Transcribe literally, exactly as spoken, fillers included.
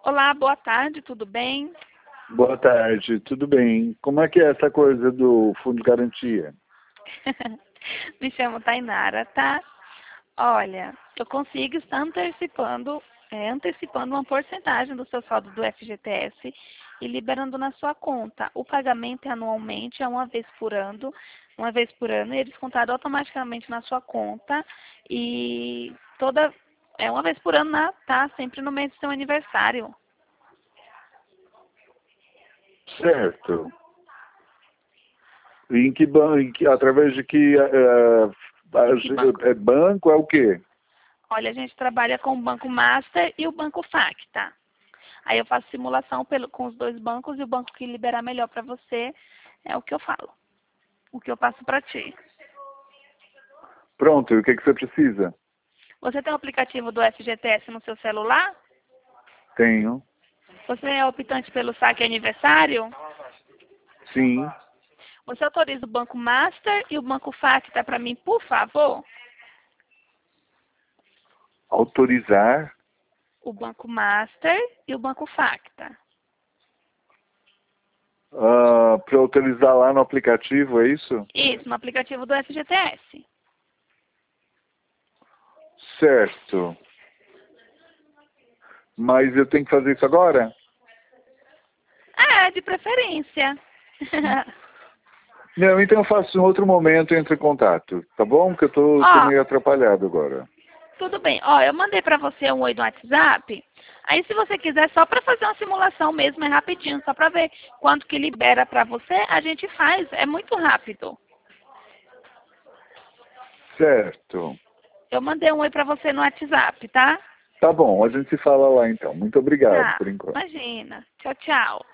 Olá, boa tarde, tudo bem? Boa tarde, tudo bem? Como é que é essa coisa do fundo de garantia? Me chamo Tainara, tá? Olha, eu consigo estar antecipando, é, antecipando uma porcentagem do seu saldo do F G T S e liberando na sua conta. O pagamento é anualmente, é uma vez por ano, uma vez por ano, e é descontado automaticamente na sua conta e toda, é uma vez por ano, né, tá? Sempre no mês do seu aniversário. Certo. E em que banco, através de que eh, De que banco? é banco é o quê? Olha, a gente trabalha com o Banco Master e o Banco Facta. Aí eu faço simulação pelo, com os dois bancos e o banco que liberar melhor para você é o que eu falo, o que eu passo para ti. Pronto, e o que, que você precisa? Você tem o aplicativo do F G T S no seu celular? Tenho. Você é optante pelo saque aniversário? Sim. Você autoriza o Banco Master e o Banco Facta para mim, por favor? Autorizar. O Banco Master e o Banco Facta. Uh, para autorizar lá no aplicativo, é isso? Isso, no aplicativo do F G T S. Certo. Mas eu tenho que fazer isso agora? É, de preferência. Não, então eu faço em outro momento e entro em contato, tá bom? Porque eu tô, tô Ó, meio atrapalhado agora. tudo bem. Ó, eu mandei pra você um oi no WhatsApp. Aí, se você quiser, só pra fazer uma simulação mesmo, é rapidinho, só pra ver quanto que libera pra você, a gente faz. É muito rápido. Certo. Eu mandei um oi pra você no WhatsApp, tá? Tá bom, a gente se fala lá então. Muito obrigado Tá. por enquanto. Imagina. Tchau, tchau.